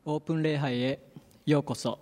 オープン礼拝へようこそ。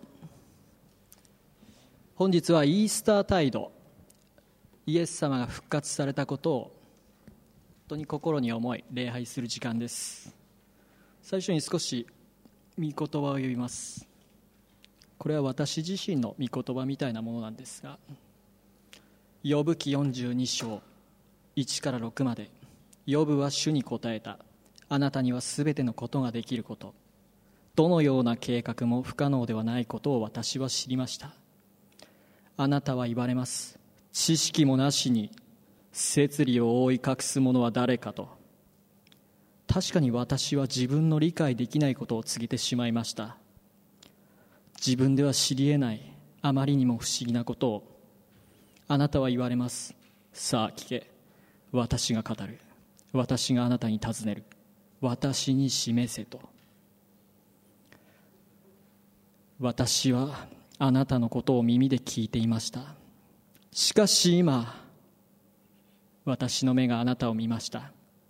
本日はイースタータイド、イエス様が復活されたことを本当に心に思い礼拝する時間です。最初に少し御言葉を読みます。これは私自身の御言葉みたいなものなんですが、ヨブ記42章1から6まで。ヨブは主に答えた。あなたにはすべてのことができること、どのような計画も不可能ではないことを私は知りました。あなたは言われます。知識もなしに摂理を覆い隠す者は誰かと。確かに私は自分の理解できないことを告げてしまいました。自分では知り得ないあまりにも不思議なことを。あなたは言われます。さあ聞け、私が語る。私があなたに尋ねる。私に示せと。私はあなたのことを耳で聞いていました。しかし今、私の目があなたを見ました。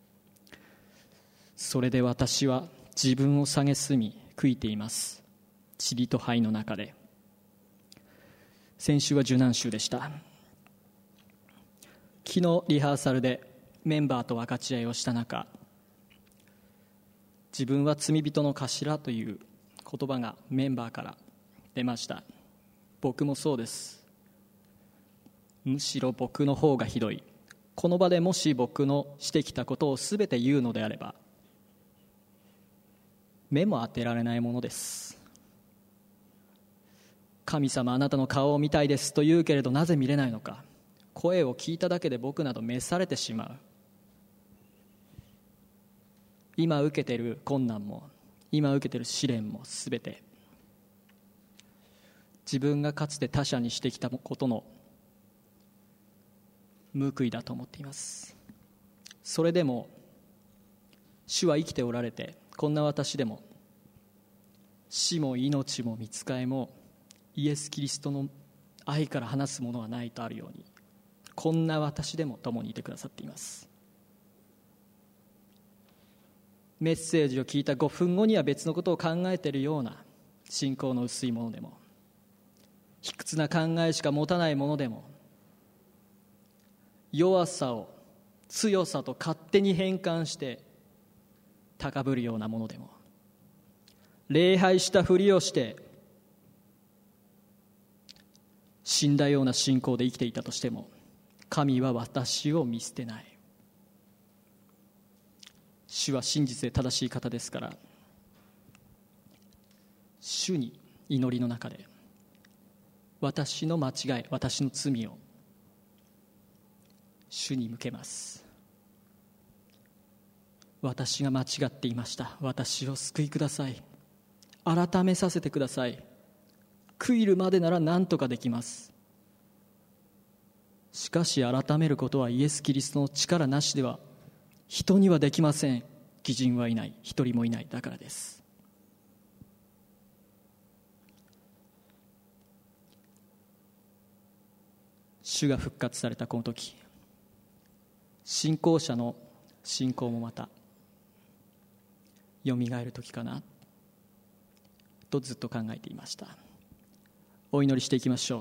それで私は自分を蔑み悔いています。塵と灰の中で。先週は受難週でした。昨日リハーサルでメンバーと分かち合いをした中、自分は罪人の頭という言葉がメンバーから出ました。僕もそうです。むしろ僕の方がひどい。この場でもし僕のしてきたことを全て言うのであれば、目も当てられないものです。神様、あなたの顔を見たいですと言うけれど、なぜ見れないのか。声を聞いただけで僕など召されてしまう。今受けている困難も、今受けている試練もすべて自分がかつて他者にしてきたことの報いだと思っています。それでも主は生きておられて、こんな私でも死も命も御使いもイエス・キリストの愛から離すものはないとあるように、こんな私でも共にいてくださっています。メッセージを聞いた5分後には別のことを考えているような信仰の薄いものでも、卑屈な考えしか持たないものでも、弱さを強さと勝手に変換して高ぶるようなものでも、礼拝したふりをして死んだような信仰で生きていたとしても、神は私を見捨てない。主は真実で正しい方ですから、主に祈りの中で私の間違い、私の罪を主に向けます。私が間違っていました。私を救いください。改めさせてください。悔いるまでなら何とかできます。しかし改めることはイエス・キリストの力なしでは人にはできません。義人はいない、一人もいない。だからです。主が復活されたこの時、信仰者の信仰もまたよみがえる時かなとずっと考えていました。お祈りしていきましょう。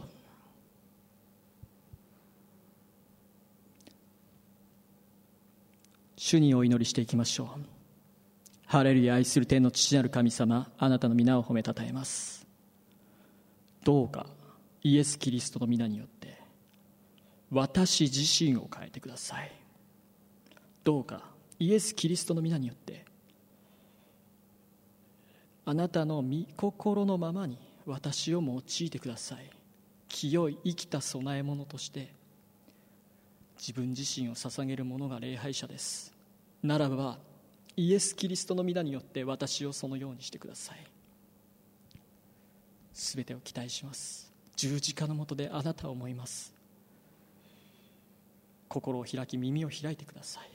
主にお祈りしていきましょう。ハレルヤ。愛する天の父なる神様、あなたの皆を褒めたたえます。どうかイエス・キリストの皆によって私自身を変えてください。どうかイエス・キリストの皆によってあなたの御心のままに私を用いてください。清い生きた供え物として自分自身を捧げる者が礼拝者です。ならばイエス・キリストの皆によって私をそのようにしてください。すべてを期待します。十字架の下であなたを思います。心を開き耳を開いてください。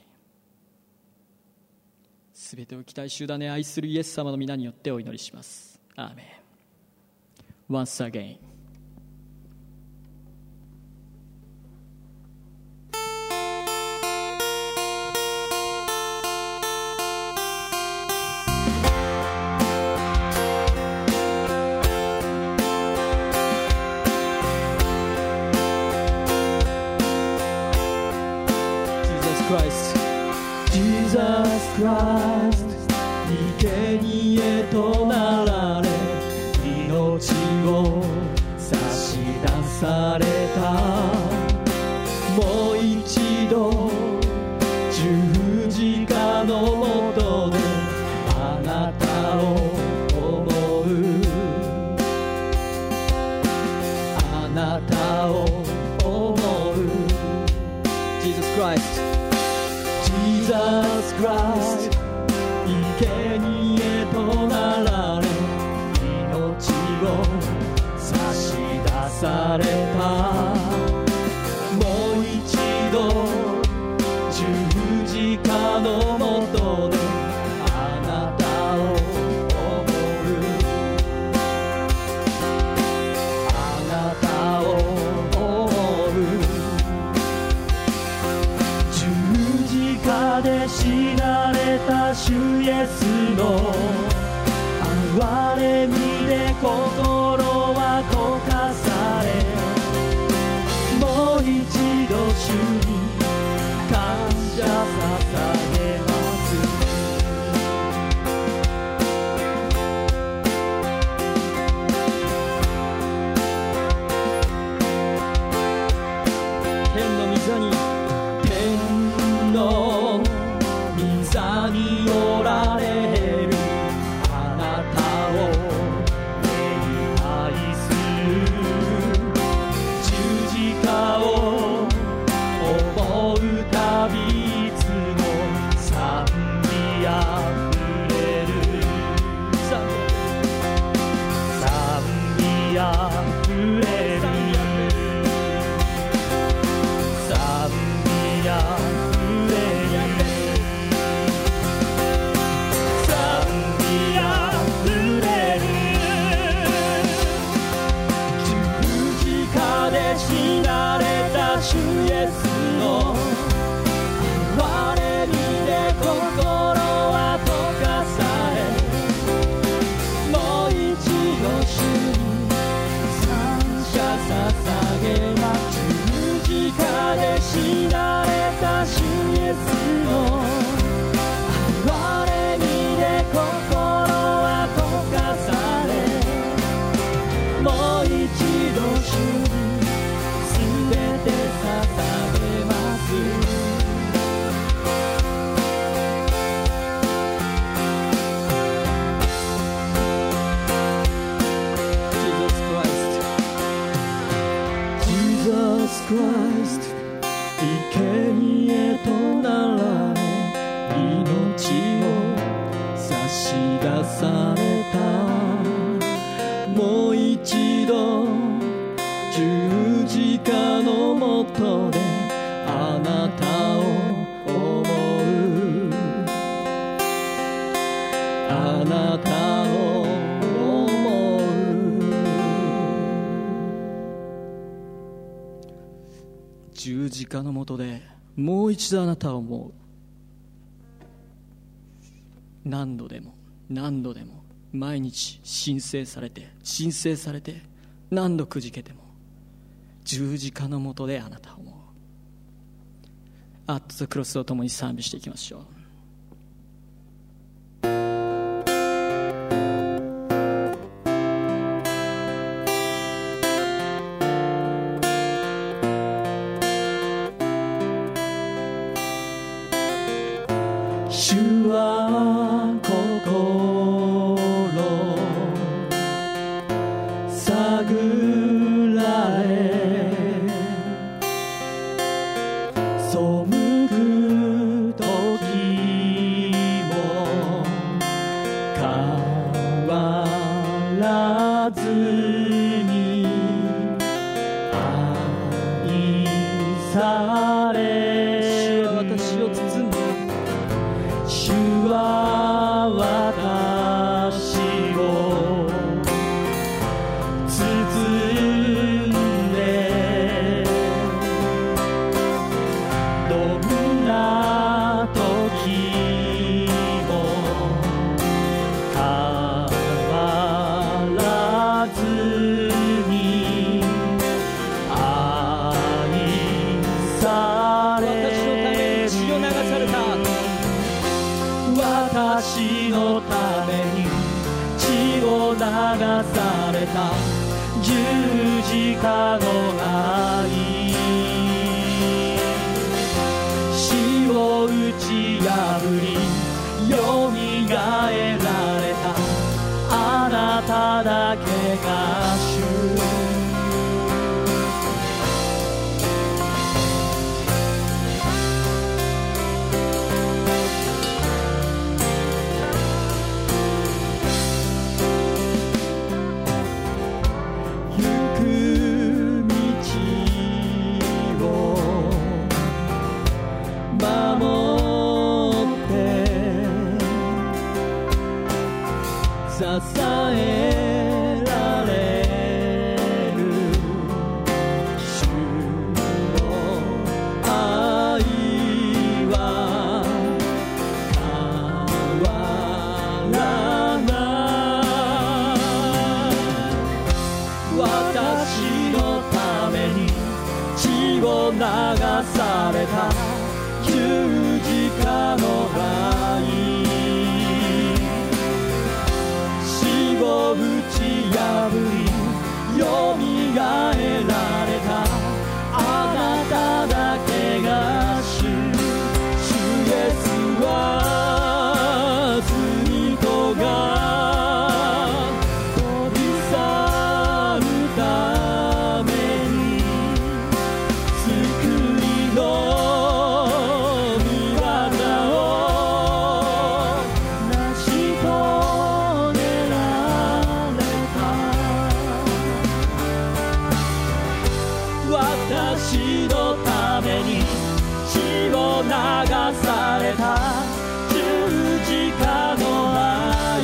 すべてを期待し委ね愛するイエス様の皆によってお祈りします。アーメン。Once again。 エスの憐れみで心は溶かされ、もう一度主に感謝捧げます。天の御座におられるあなたを礼拝する、十字架を思うたびいつも賛美あふれる、賛美あふれる、賛美あふれる、死なれた主イエスの憐れみで心は溶かされ、もう一度主に感謝捧げます。十字架で死なれた主イエスの憐れみで心は溶かされ、もう一度主に全て捧げます。 Jesus Christ 生贄となられ命を差し出された、もう一度十字架のもとであなたを思う、あなたを思う。十字架のもとでもう一度あなたを思う。何度でも何度でも毎日申請されて何度くじけても十字架のもとであなたを思う。アットザクロスとともに賛美していきましょう。主は心探られ、背く時も変わらずに愛され、主は私を包んで、主は私を包んで、どんな時も変わらずに愛され、私のために血を流された、私のために血を流された十字架の愛、死を打ち破りよみがえられたあなただけが主、支えられる主の愛は変わた十字架の愛、死を打ち破りよみがえられたあなただけが主、主イエスは罪とが取り去るために救いの御業を成し遂げられた。私のために血を流された十字架の愛、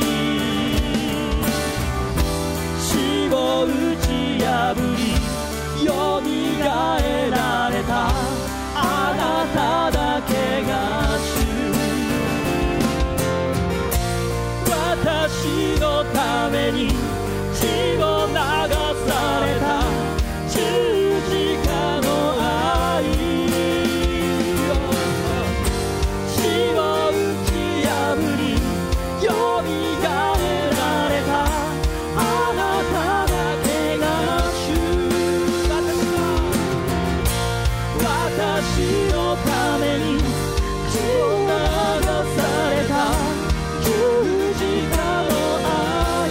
死を打ち破りよみがえられたあなただけが主、私のために血を流された十字架の愛、死を打ち破りよみがえられたあなただけが主、私のために血を流された十字架の愛、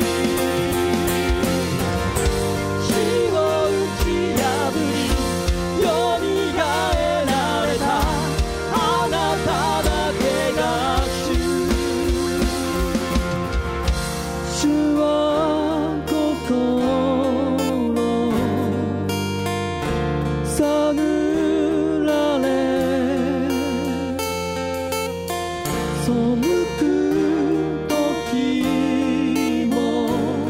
死を打ち破りよみがえられたあなただけが主、主は心探られ背く時も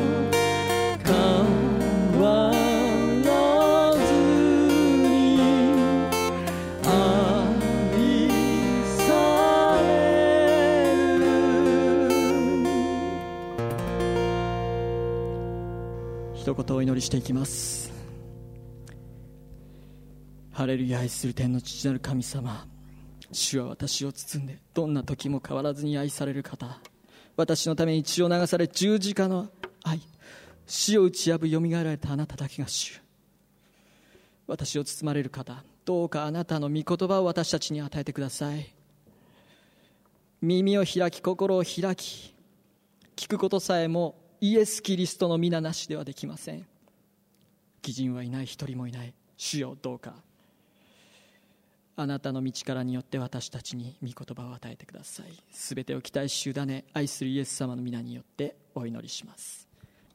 変わらずに愛される。一言お祈りしていきます。ハレルヤ、愛する天の父なる神様、主は私を包んでどんな時も変わらずに愛される方、私のために血を流され十字架の愛、死を打ち破りよみがえられたあなただけが主、私を包まれる方、どうかあなたの御言葉を私たちに与えてください。耳を開き心を開き、聞くことさえもイエス・キリストの皆なしではできません。義人はいない、一人もいない。主よ、どうかあなたの道からによって私たちに御言葉を与えてください。すべてを期待し委ね、愛するイエス様の皆によってお祈りします。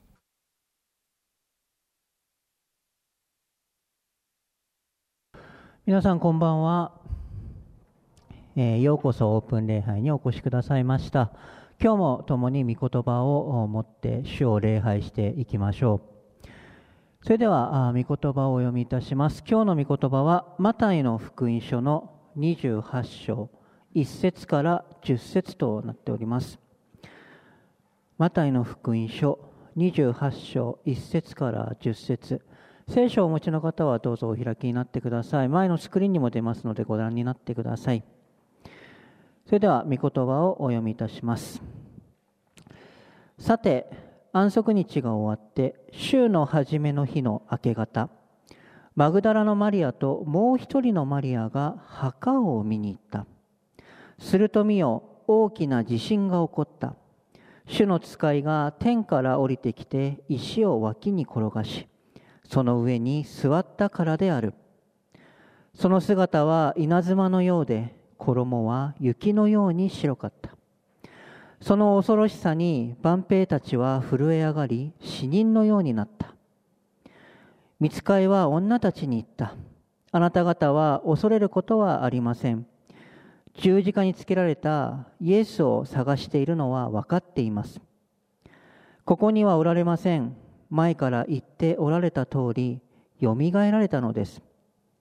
皆さんこんばんは。ようこそオープン礼拝にお越しくださいました。今日も共に御言葉を持って主を礼拝していきましょう。それでは御言葉をお読みいたします。今日の御言葉はマタイの福音書の28章1節から10節となっております。マタイの福音書28章1節から10節、聖書をお持ちの方はどうぞお開きになってください。前のスクリーンにも出ますのでご覧になってください。それでは御言葉をお読みいたします。さて、安息日が終わって週の初めの日の明け方、マグダラのマリアともう一人のマリアが墓を見に行った。すると見よ、大きな地震が起こった。主の使いが天から降りてきて石を脇に転がし、その上に座ったからである。その姿は稲妻のようで、衣は雪のように白かった。その恐ろしさに万兵たちは震え上がり、死人のようになった。御使いは女たちに言った。あなた方は恐れることはありません。十字架につけられたイエスを探しているのは分かっています。ここにはおられません。前から言っておられた通り、よみがえられたのです。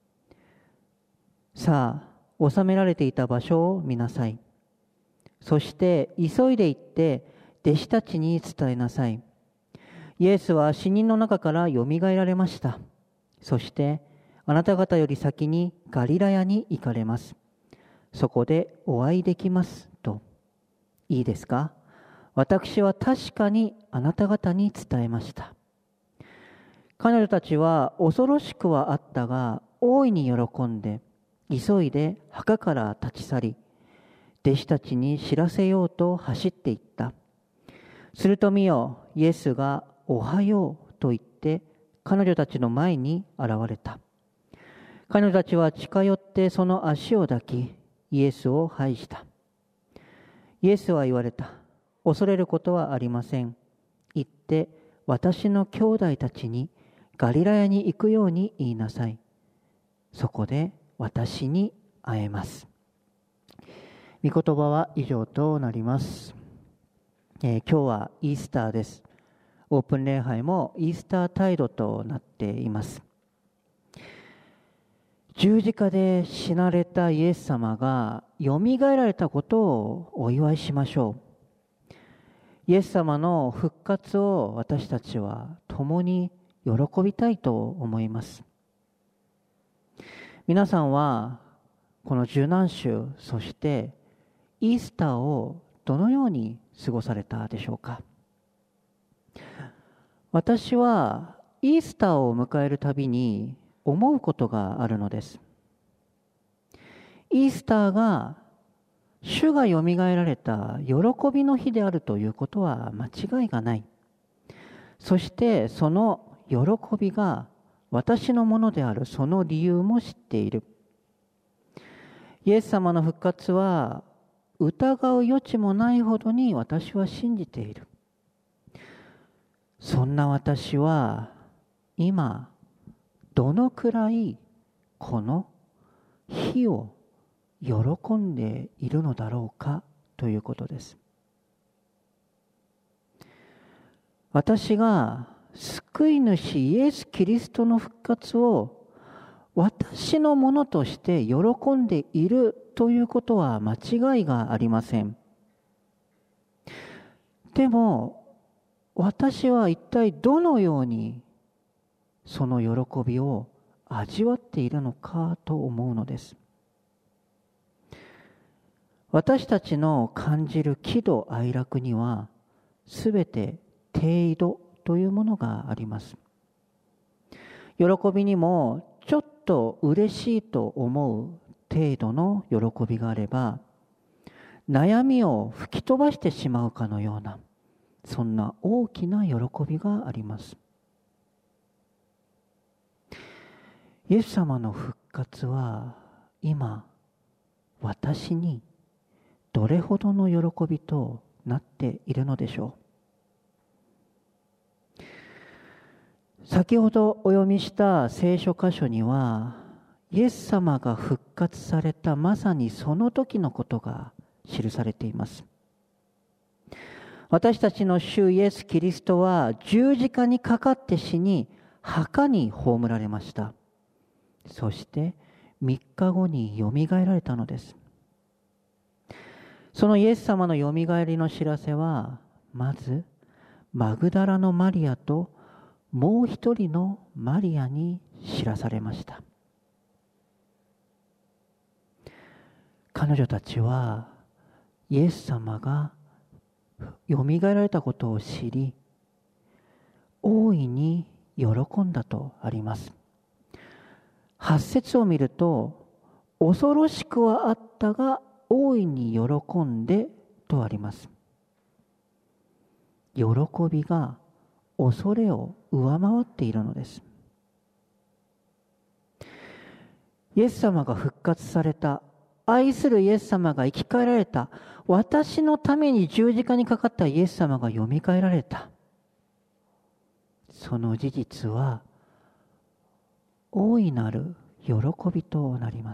さあ、収められていた場所を見なさい。そして急いで行って弟子たちに伝えなさい。イエスは死人の中からよみがえられました。そしてあなた方より先にガリラヤに行かれます。そこでお会いできますと。いいですか？私は確かにあなた方に伝えました。彼女たちは恐ろしくはあったが、大いに喜んで、急いで墓から立ち去り、弟子たちに知らせようと走っていった。すると見よ、イエスがおはようと言って彼女たちの前に現れた。彼女たちは近寄ってその足を抱き、イエスを拝した。イエスは言われた。恐れることはありません。行って私の兄弟たちにガリラヤに行くように言いなさい。そこで私に会えます。御言葉は以上となります。今日はイースターです。オープン礼拝もイースタータイドとなっています。十字架で死なれたイエス様がよみがえられたことをお祝いしましょう。イエス様の復活を私たちは共に喜びたいと思います。皆さんはこの受難週、そしてイースターをどのように過ごされたでしょうか？私はイースターを迎えるたびに思うことがあるのです。イースターが主がよみがえられた喜びの日であるということは間違いがない。そしてその喜びが私のものであるその理由も知っている。イエス様の復活は疑う余地もないほどに私は信じている。そんな私は今どのくらいこの日を喜んでいるのだろうかということです。私が救い主イエス・キリストの復活を私のものとして喜んでいるということは間違いがありません。でも私は一体どのようにその喜びを味わっているのかと思うのです。私たちの感じる喜怒哀楽にはすべて程度というものがあります。喜びにもちょっと嬉しいと思う程度の喜びがあれば、悩みを吹き飛ばしてしまうかのようなそんな大きな喜びがあります。イエス様の復活は今私にどれほどの喜びとなっているのでしょう。先ほどお読みした聖書箇所にはイエス様が復活されたまさにその時のことが記されています。私たちの主イエス・キリストは十字架にかかって死に墓に葬られました。そして3日後によみがえられたのです。そのイエス様のよみがえりの知らせはまずマグダラのマリアともう一人のマリアに知らされました。彼女たちはイエス様がよみがえられたことを知り、大いに喜んだとあります。8節を見ると、恐ろしくはあったが大いに喜んでとあります。喜びが恐れを上回っているのです。イエス様が復活された、愛するイエス様が生き返られた、私のために十字架にかかったイエス様がよみがえられた、その事実は大いなる喜びとなります。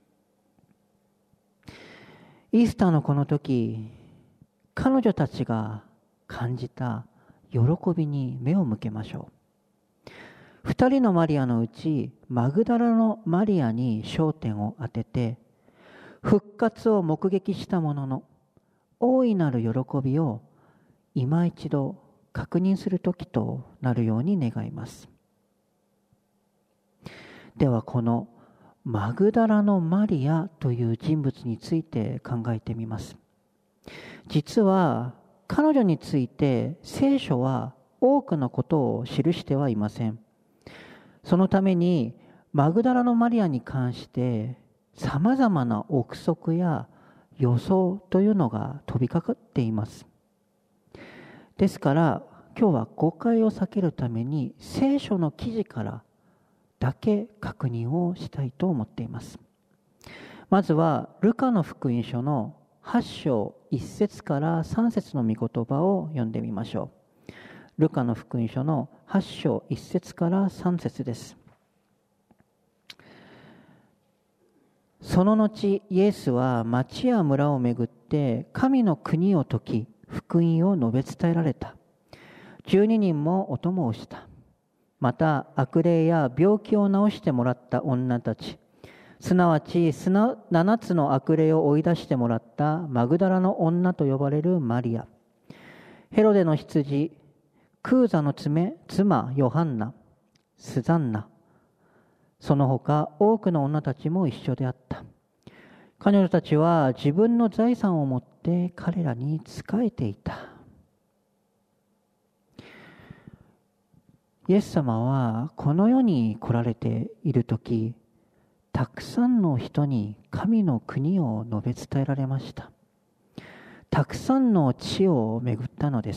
イースターのこの時、彼女たちが感じた喜びに目を向けましょう。2人のマリアのうちマグダラのマリアに焦点を当てて、復活を目撃したものの大いなる喜びを今一度確認する時となるように願います。 ではこのマグダラのマリアという人物について考えてみます。実は彼女について聖書は多くのことを記してはいません。そのためにマグダラのマリアに関してさまざまな憶測や予想というのが飛びかかっています。ですから今日は誤解を避けるために聖書の記事からだけ確認をしたいと思っています。まずはルカの福音書の8章1節から3節の御言葉を読んでみましょう。ルカの福音書の8章1節から3節です。その後イエスは町や村を巡って神の国を説き福音を述べ伝えられた。12人もお供をした。また悪霊や病気を治してもらった女たち、すなわち7つの悪霊を追い出してもらったマグダラの女と呼ばれるマリア、ヘロデの羊クーザの妻ヨハンナ、スザンナ、その他多くの女たちも一緒であった。彼女たちは自分の財産を持って彼らに仕えていた。イエス様はこの世に来られているとき、たくさんの人に神の国を述べ伝えられました。たくさんの地を巡ったのです。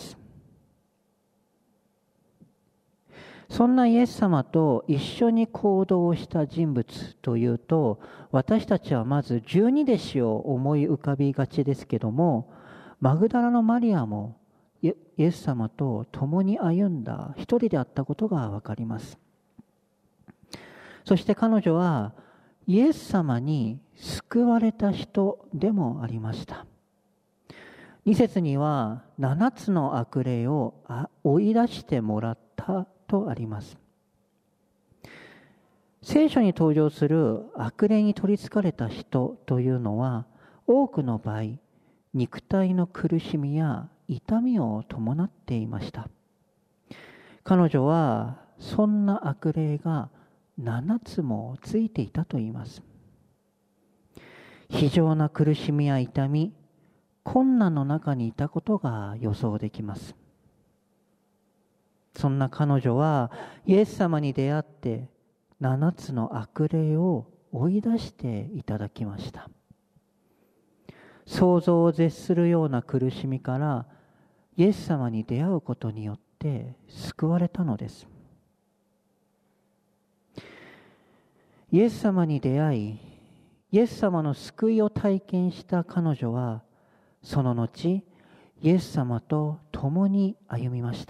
そんなイエス様と一緒に行動をした人物というと、私たちはまず十二弟子を思い浮かびがちですけども、マグダラのマリアもイエス様と共に歩んだ一人であったことが分かります。そして彼女はイエス様に救われた人でもありました。2節には7つの悪霊を追い出してもらったとあります。聖書に登場する悪霊に取りつかれた人というのは多くの場合、肉体の苦しみや痛みを伴っていました。彼女はそんな悪霊が7つもついていたといいます。非常な苦しみや痛み、困難の中にいたことが予想できます。そんな彼女はイエス様に出会って7つの悪霊を追い出していただきました。想像を絶するような苦しみからイエス様に出会うことによって救われたのです。イエス様に出会い、イエス様の救いを体験した彼女は、その後、イエス様と共に歩みました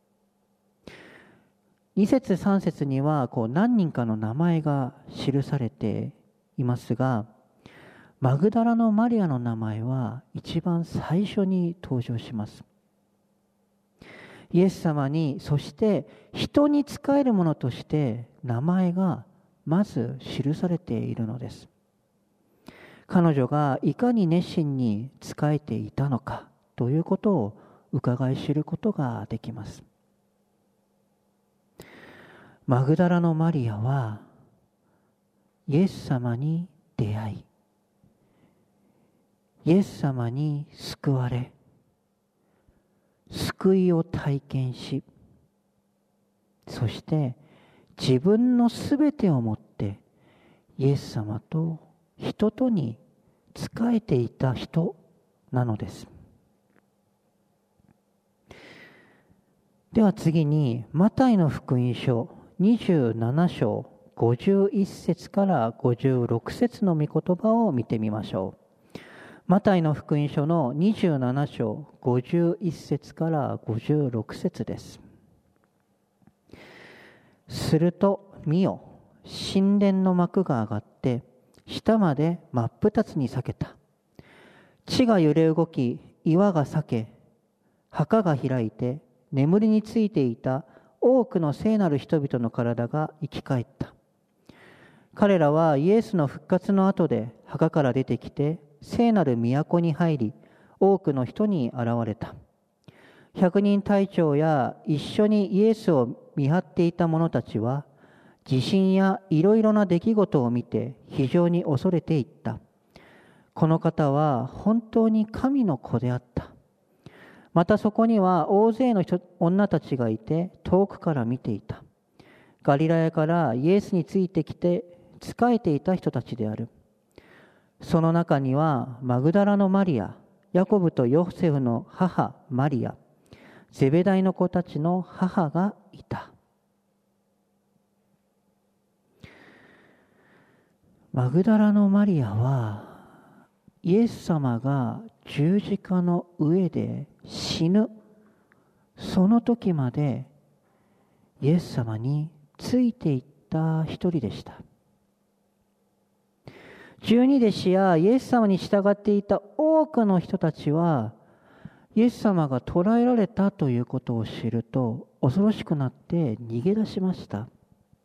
。2節3節には何人かの名前が記されていますが、マグダラのマリアの名前は一番最初に登場します。イエス様に、そして人に仕える者として名前がまず記されているのです。彼女がいかに熱心に仕えていたのかということを伺い知ることができます。マグダラのマリアはイエス様に出会い、イエス様に救われ、救いを体験し、そして自分のすべてをもってイエス様と人とに仕えていた人なのです。では次にマタイの福音書27章51節から56節の御言葉を見てみましょう。マタイの福音書の27章51節から56節です。すると見よ、神殿の幕が上がって下まで真っ二つに裂けた。地が揺れ動き、岩が裂け、墓が開いて眠りについていた多くの聖なる人々の体が生き返った。彼らはイエスの復活の後で墓から出てきて聖なる都に入り、多くの人に現れた。百人隊長や一緒にイエスを見張っていた者たちは、 地震やいろいろな出来事を見て非常に恐れていった。この方は本当に神の子であった。またそこには大勢の女たちがいて遠くから見ていた。ガリラヤからイエスについてきて仕えていた人たちである。その中にはマグダラのマリア、ヤコブとヨセフの母マリア、ゼベダイの子たちの母がいた。マグダラのマリアはイエス様が十字架の上で死ぬその時までイエス様についていった一人でした。十二弟子やイエス様に従っていた多くの人たちはイエス様が捕らえられたということを知ると恐ろしくなって逃げ出しました。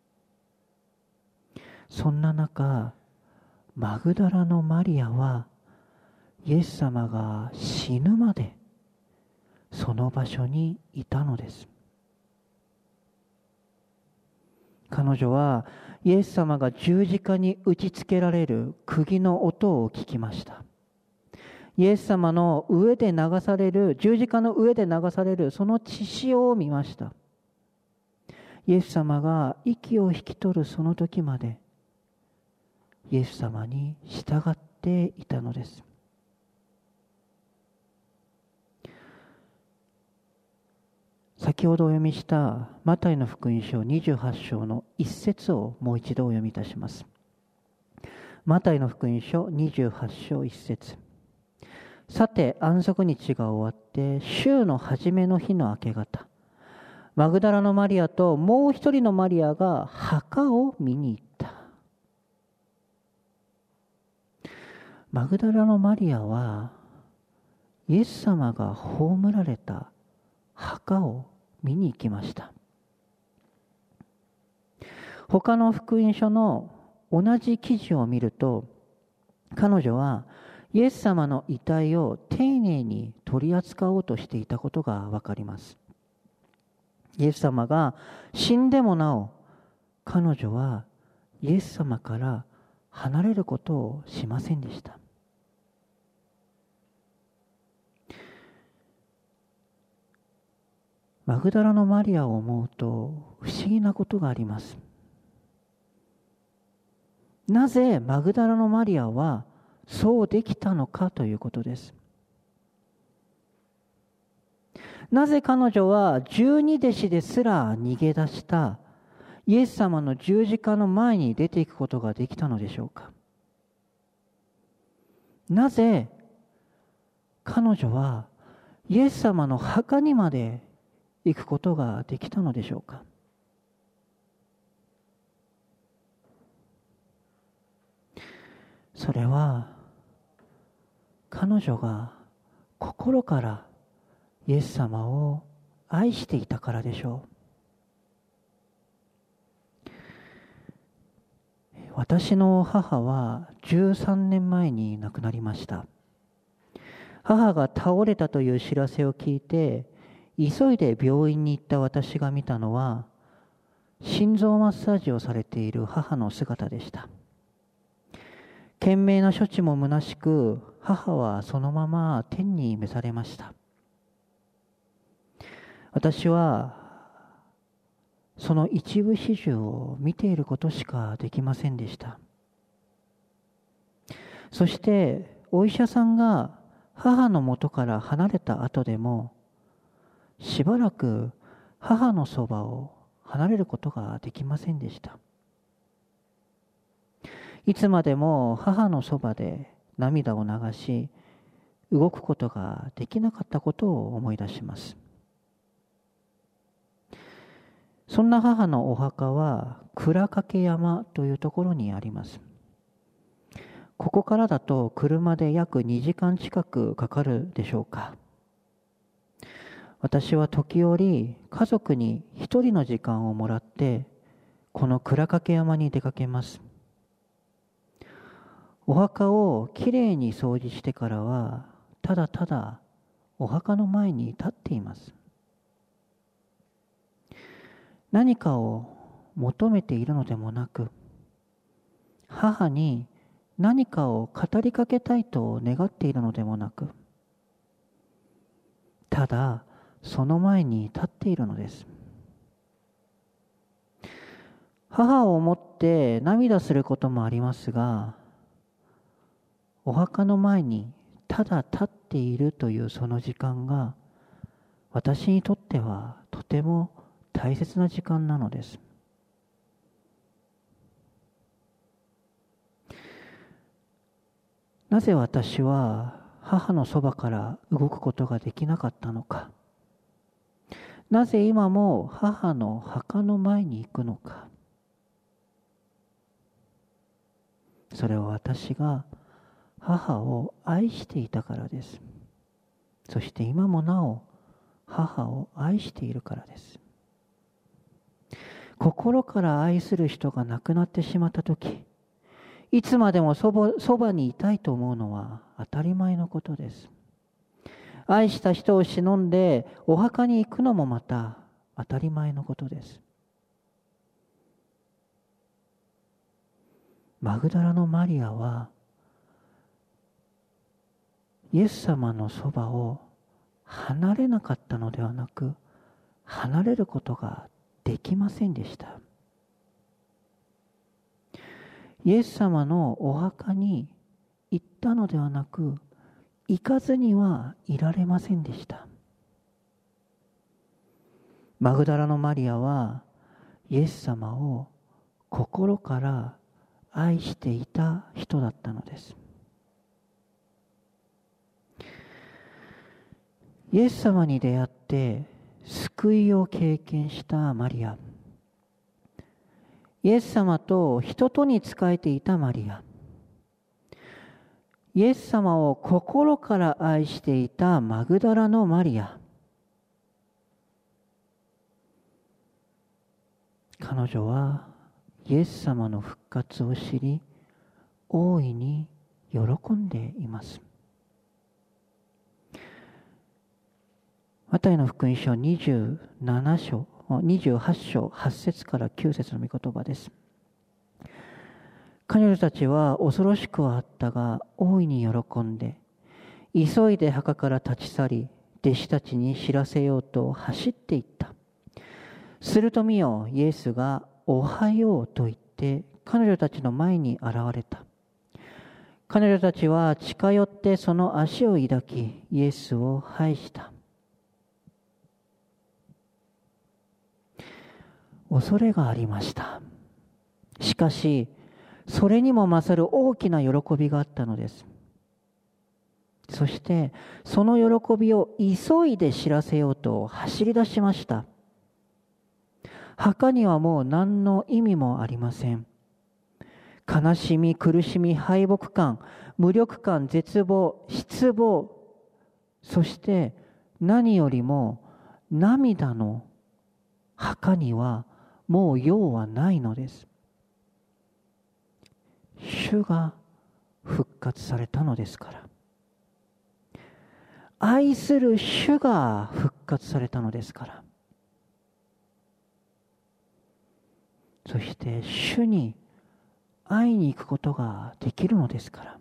そんな中、マグダラのマリアはイエス様が死ぬまでその場所にいたのです。彼女はイエス様が十字架に打ちつけられる釘の音を聞きました。イエス様の上で流される、十字架の上で流されるその血潮を見ました。イエス様が息を引き取るその時までイエス様に従っていたのです。先ほどお読みしたマタイの福音書28章の一節をもう一度お読みいたします。マタイの福音書28章一節。さて安息日が終わって週の初めの日の明け方、マグダラのマリアともう一人のマリアが墓を見に行った。マグダラのマリアはイエス様が葬られた墓を見に行きました。他の福音書の同じ記事を見ると、彼女はイエス様の遺体を丁寧に取り扱おうとしていたことがわかります。イエス様が死んでもなお、彼女はイエス様から離れることをしませんでした。マグダラのマリアを思うと不思議なことがあります。なぜマグダラのマリアはそうできたのかということです。なぜ彼女は十二弟子ですら逃げ出したイエス様の十字架の前に出ていくことができたのでしょうか。なぜ彼女はイエス様の墓にまで行くことができたのでしょうか。それは彼女が心からイエス様を愛していたからでしょう。私の母は13年前に亡くなりました。母が倒れたという知らせを聞いて急いで病院に行った私が見たのは心臓マッサージをされている母の姿でした。懸命な処置も虚しく、母はそのまま天に召されました。私はその一部始終を見ていることしかできませんでした。そしてお医者さんが母の元から離れた後でもしばらく母のそばを離れることができませんでした。いつまでも母のそばで涙を流し、動くことができなかったことを思い出します。そんな母のお墓は倉掛山というところにあります。ここからだと車で約2時間近くかかるでしょうか。私は時折家族に一人の時間をもらってこの倉掛山に出かけます。お墓をきれいに掃除してからはただただお墓の前に立っています。何かを求めているのでもなく、母に何かを語りかけたいと願っているのでもなく、ただその前に立っているのです。母を思って涙することもありますが、お墓の前にただ立っているというその時間が、私にとってはとても大切な時間なのです。なぜ私は母のそばから動くことができなかったのか。なぜ今も母の墓の前に行くのか。それは私が母を愛していたからです。そして今もなお母を愛しているからです。心から愛する人が亡くなってしまったとき、いつまでもそばにいたいと思うのは当たり前のことです。愛した人を偲んでお墓に行くのもまた当たり前のことです。マグダラのマリアはイエス様のそばを離れなかったのではなく、離れることができませんでした。イエス様のお墓に行ったのではなく、行かずにはいられませんでした。マグダラのマリアはイエス様を心から愛していた人だったのです。イエス様に出会って救いを経験したマリア、イエス様と人とに仕えていたマリア、イエス様を心から愛していたマグダラのマリア、彼女はイエス様の復活を知り、大いに喜んでいます。マタイの福音書28章8節から9節の御言葉です。彼女たちは恐ろしくはあったが大いに喜んで、急いで墓から立ち去り、弟子たちに知らせようと走っていった。すると見よ、イエスがおはようと言って彼女たちの前に現れた。彼女たちは近寄ってその足を抱き、イエスを拝した。恐れがありました。しかし、それにも勝る大きな喜びがあったのです。そして、その喜びを急いで知らせようと走り出しました。墓にはもう何の意味もありません。悲しみ、苦しみ、敗北感、無力感、絶望、失望、そして何よりも涙の墓にはもう用はないのです。主が復活されたのですから。愛する主が復活されたのですから。そして主に会いに行くことができるのですから。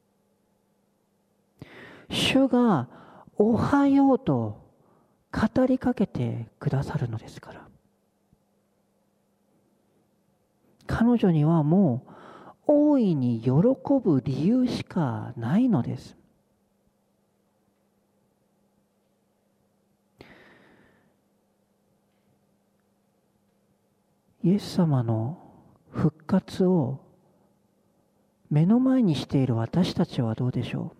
主がおはようと語りかけてくださるのですから。彼女にはもう大いに喜ぶ理由しかないのです。イエス様の復活を目の前にしている私たちはどうでしょ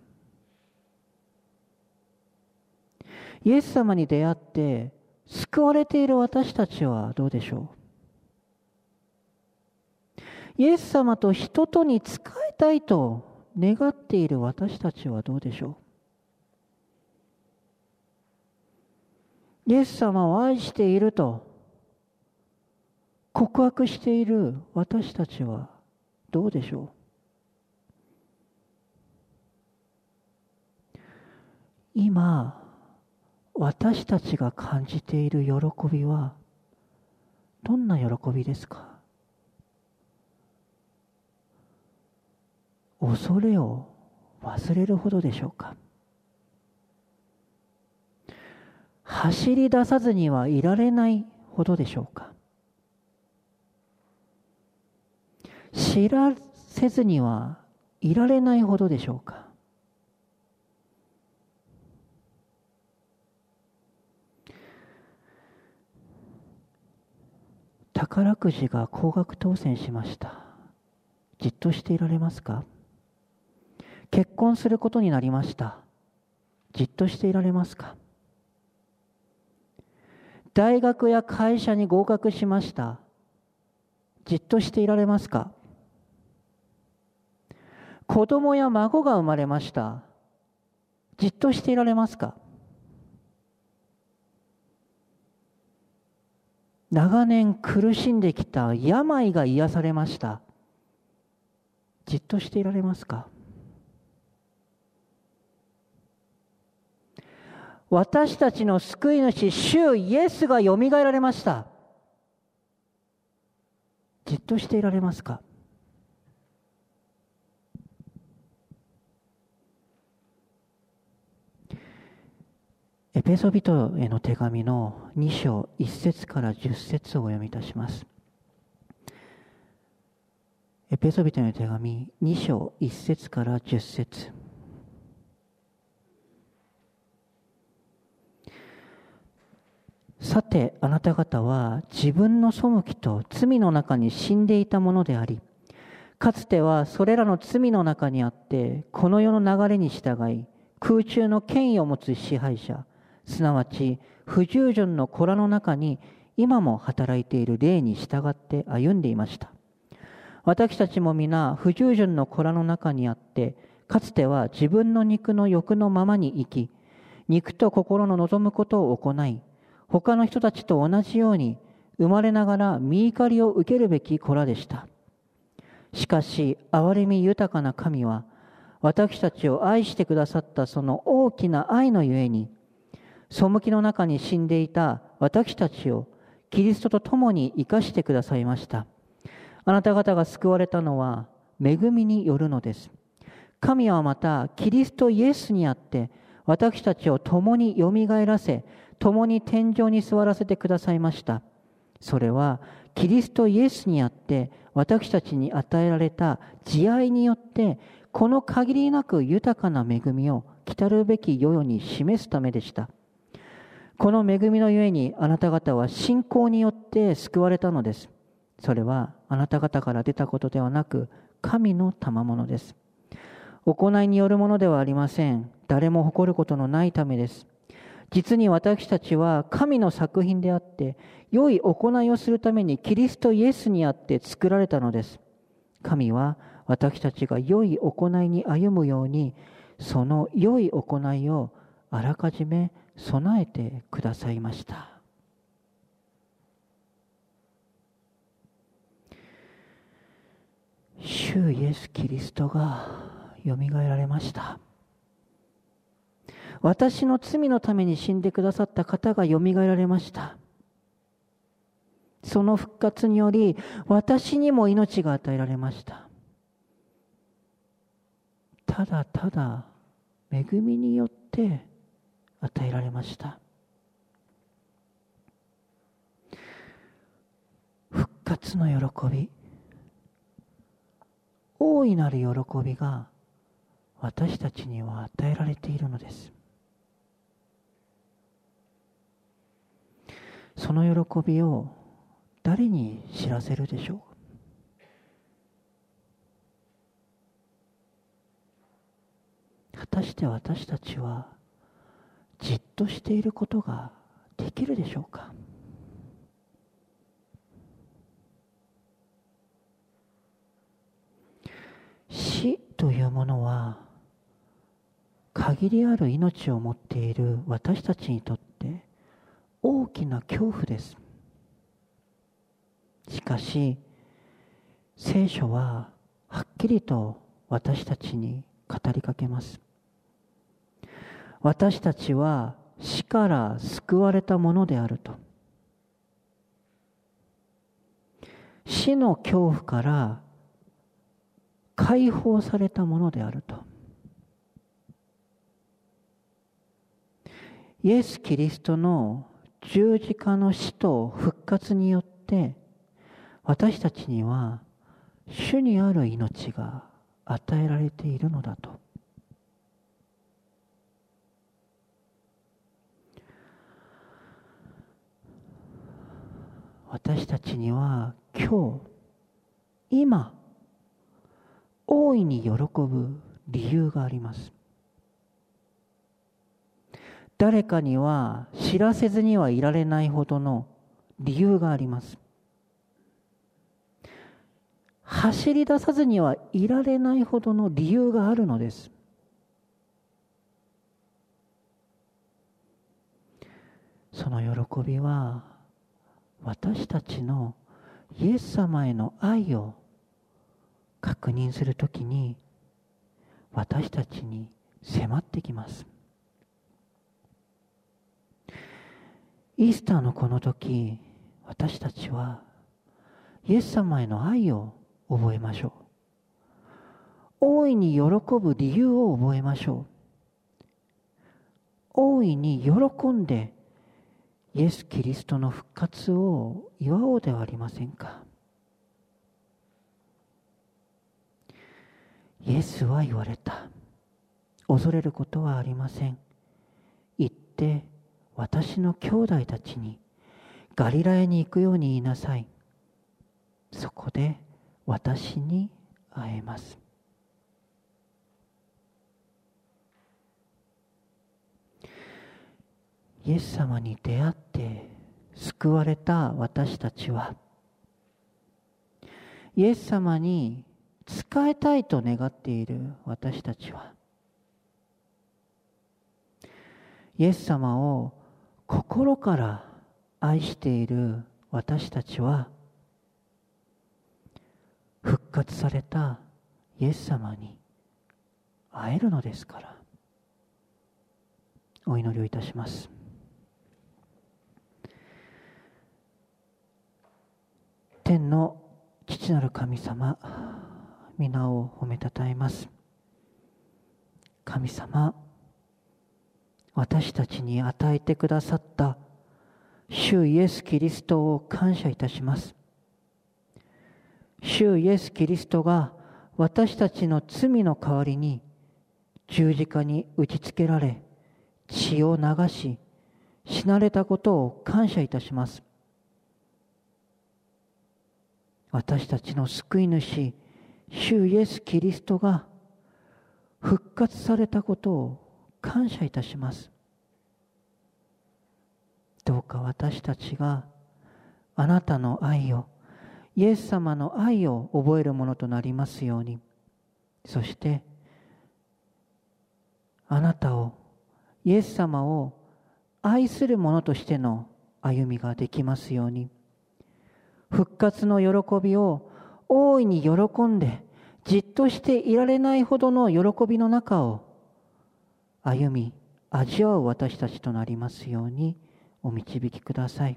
う。イエス様に出会って救われている私たちはどうでしょう。イエス様と人とに仕えたいと願っている私たちはどうでしょう。イエス様を愛していると告白している私たちはどうでしょう。今私たちが感じている喜びはどんな喜びですか？恐れを忘れるほどでしょうか？走り出さずにはいられないほどでしょうか？知らせずにはいられないほどでしょうか？宝くじが高額当選しました。じっとしていられますか？結婚することになりました。じっとしていられますか？大学や会社に合格しました。じっとしていられますか？子供や孫が生まれました。じっとしていられますか？長年苦しんできた病が癒されました。じっとしていられますか？私たちの救い主、主イエスがよみがえられました。じっとしていられますか？エペソビトへの手紙の2章1節から10節をお読みいたします。エペソビトへの手紙2章1節から10節。さてあなた方は自分の背きと罪の中に死んでいたものであり、かつてはそれらの罪の中にあってこの世の流れに従い、空中の権威を持つ支配者、すなわち不従順の子らの中に今も働いている霊に従って歩んでいました。私たちも皆不従順の子らの中にあって、かつては自分の肉の欲のままに生き、肉と心の望むことを行い、他の人たちと同じように生まれながら御怒りを受けるべき子らでした。しかし憐れみ豊かな神は、私たちを愛してくださったその大きな愛のゆえに、背きの中に死んでいた私たちをキリストと共に生かしてくださいました。あなた方が救われたのは恵みによるのです。神はまたキリストイエスにあって私たちを共によみがえらせ、共に天井に座らせてくださいました。それはキリストイエスにあって私たちに与えられた慈愛によって、この限りなく豊かな恵みを来るべき世に示すためでした。この恵みのゆえにあなた方は信仰によって救われたのです。それはあなた方から出たことではなく、神の賜物です。行いによるものではありません。誰も誇ることのないためです。実に私たちは神の作品であって、良い行いをするためにキリストイエスにあって作られたのです。神は私たちが良い行いに歩むように、その良い行いをあらかじめ備えてくださいました。主イエス・キリストがよみがえられました。私の罪のために死んでくださった方がよみがえられました。その復活により私にも命が与えられました。ただただ恵みによって与えられました。復活の喜び、大いなる喜びが私たちには与えられているのです。その喜びを誰に知らせるでしょう。果たして私たちはじっとしていることができるでしょうか。死というものは限りある命を持っている私たちにとって大きな恐怖です。しかし聖書ははっきりと私たちに語りかけます。私たちは死から救われたものであると。 死の恐怖から解放されたものであると。イエス・キリストの十字架の死と復活によって私たちには主にある命が与えられているのだと。私たちには今日、今、大いに喜ぶ理由があります。誰かには知らせずにはいられないほどの理由があります。走り出さずにはいられないほどの理由があるのです。その喜びは私たちのイエス様への愛を確認するときに私たちに迫ってきます。イースターのこの時、私たちはイエス様への愛を覚えましょう。大いに喜ぶ理由を覚えましょう。大いに喜んでイエス・キリストの復活を祝おうではありませんか。イエスは言われた。恐れることはありません。行って私の兄弟たちにガリラヤに行くように言いなさい。そこで私に会えます。イエス様に出会って救われた私たちは、イエス様に仕えたいと願っている私たちは、イエス様を心から愛している私たちは、復活されたイエス様に会えるのですから。お祈りをいたします。天の父なる神様、皆を褒めたたえます。神様、私たちに与えてくださった主イエス・キリストを感謝いたします。主イエス・キリストが私たちの罪の代わりに十字架に打ちつけられ、血を流し、死なれたことを感謝いたします。私たちの救い主、主イエス・キリストが復活されたことを感謝いたします。どうか私たちがあなたの愛を、イエス様の愛を覚えるものとなりますように、そしてあなたを、イエス様を愛する者としての歩みができますように、復活の喜びを大いに喜んで、じっとしていられないほどの喜びの中を歩み、味わう私たちとなりますようにお導きください。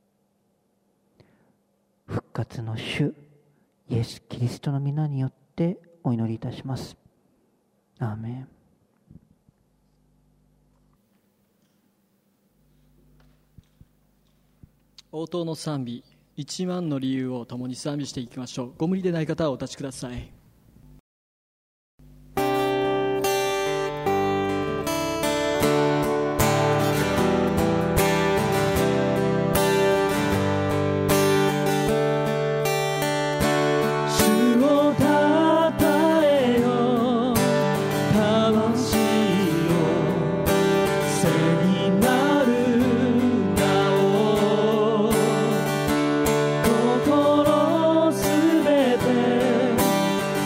復活の主、イエス・キリストの皆によってお祈りいたします。アーメン。 応答の賛美、1万の理由を共に賛美していきましょう。ご無理でない方はお立ちください。 心すべて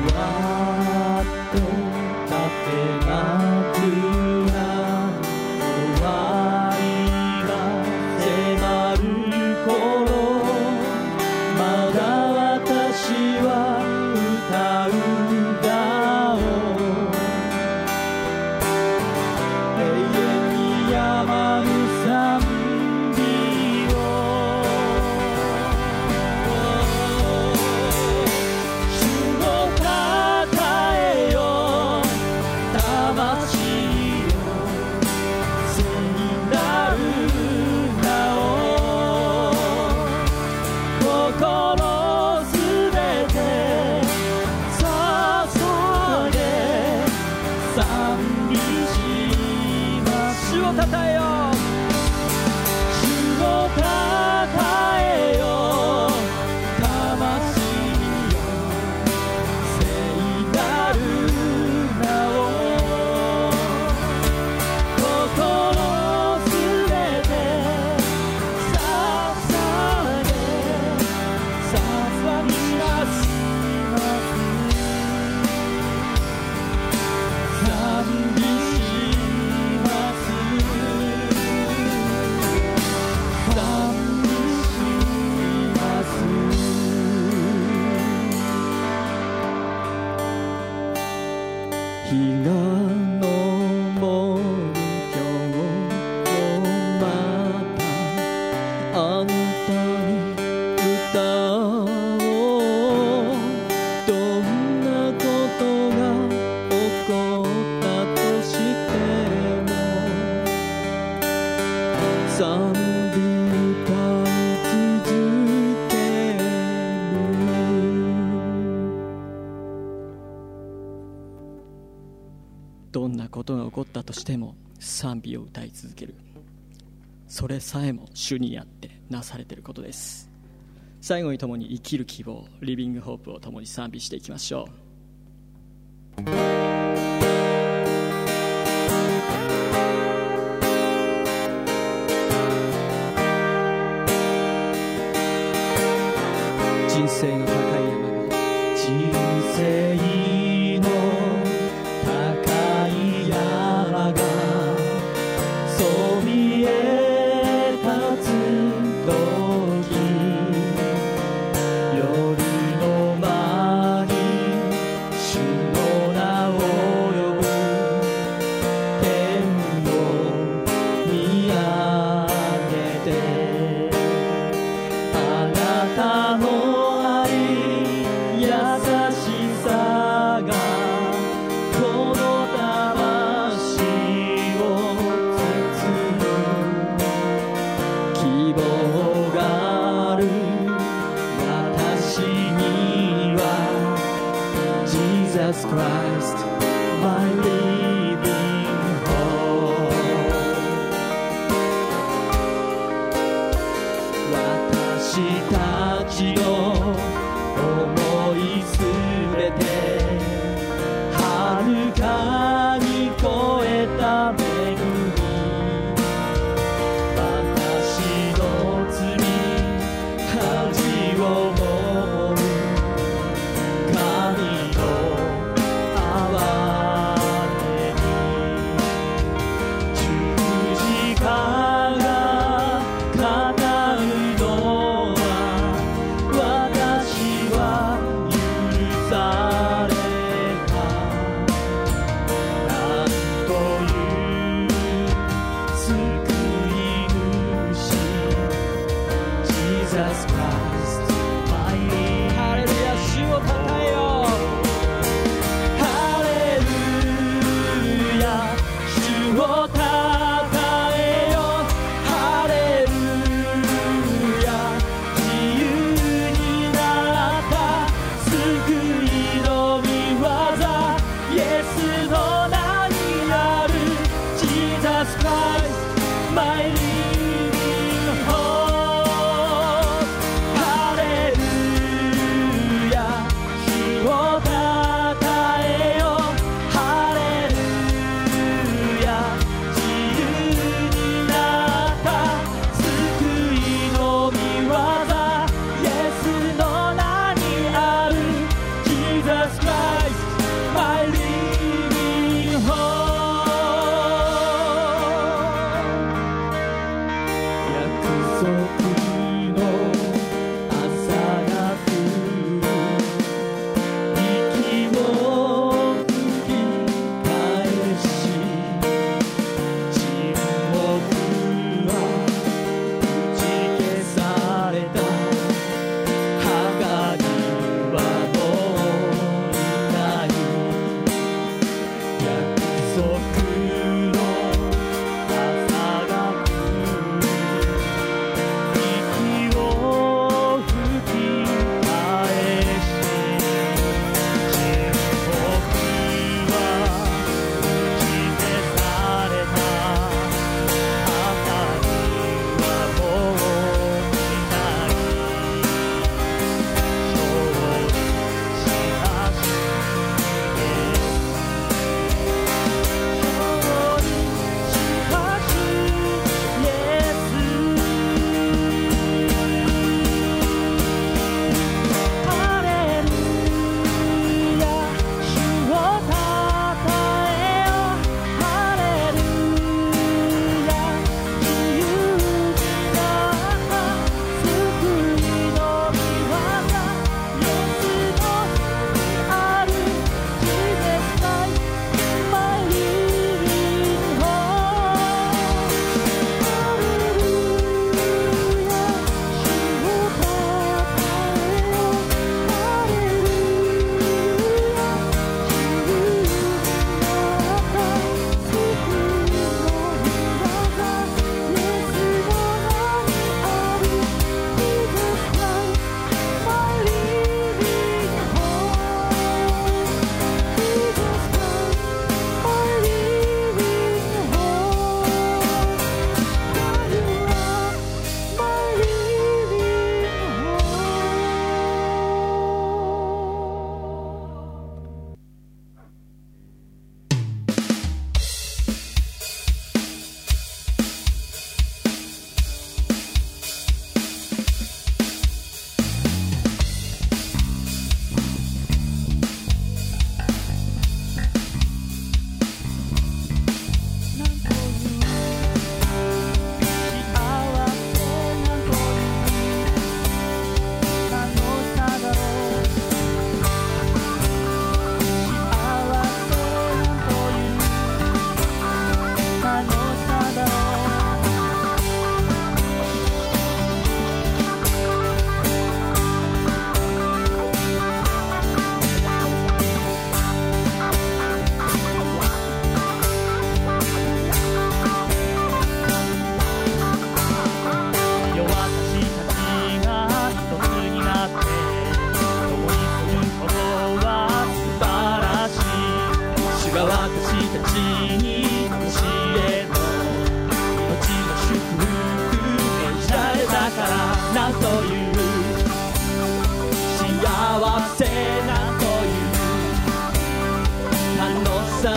どんなことが起こったとしても賛美を歌い続ける、それさえも主にあってなされていることです。最後に共に生きる希望、リビングホープを共に賛美していきましょう。人生の高い山が、人生の高い山がそびえ立つ時、夜の間に主の名を呼ぶ、天を見上げて、あなたの優しさがこの魂を包む、希望がある私には Jesus Christ my living hope。 私たちの思いすべて遥かに超えた恵み、私の罪恥を守る神の憐れみ、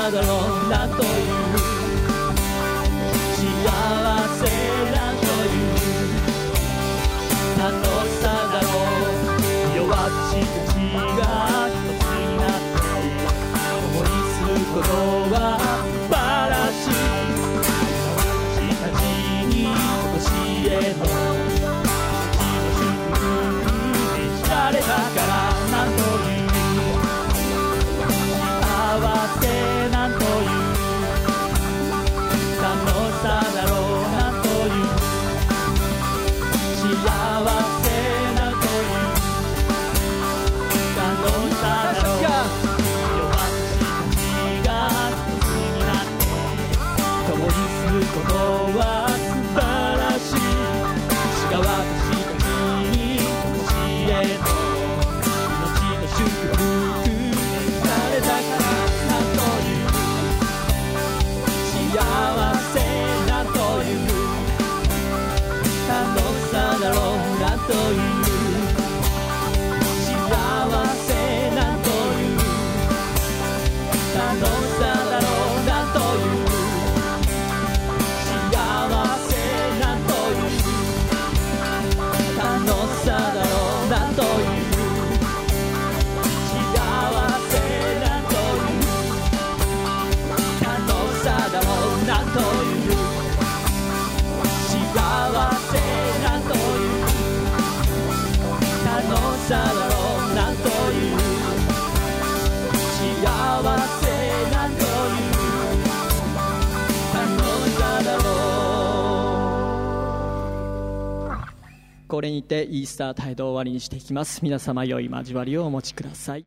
さだろう、なんという幸せなんという楽しさだろう。弱虫たちが一つになって共にすることは素晴らしい。私たちに少しへの命の祝福で知られたから、なんという幸せなんという楽しさだろう、なんという幸せなんという楽しさだろう。弱虫たちが一つになって共にすることは素晴らしい。主が私たちに少しへの命の祝福でされたから、なんという幸せなんという楽しさだろう、なんという幸せなんという楽しさだろう、なんという幸せなんという楽しさだろう、なんという幸せなんという楽しさだろう、なんという幸せなんという楽しさだろう、なんという幸せなんという楽しさだろう。これにてイースター態度を終わりにしていきます。皆様良い交わりをお持ちください。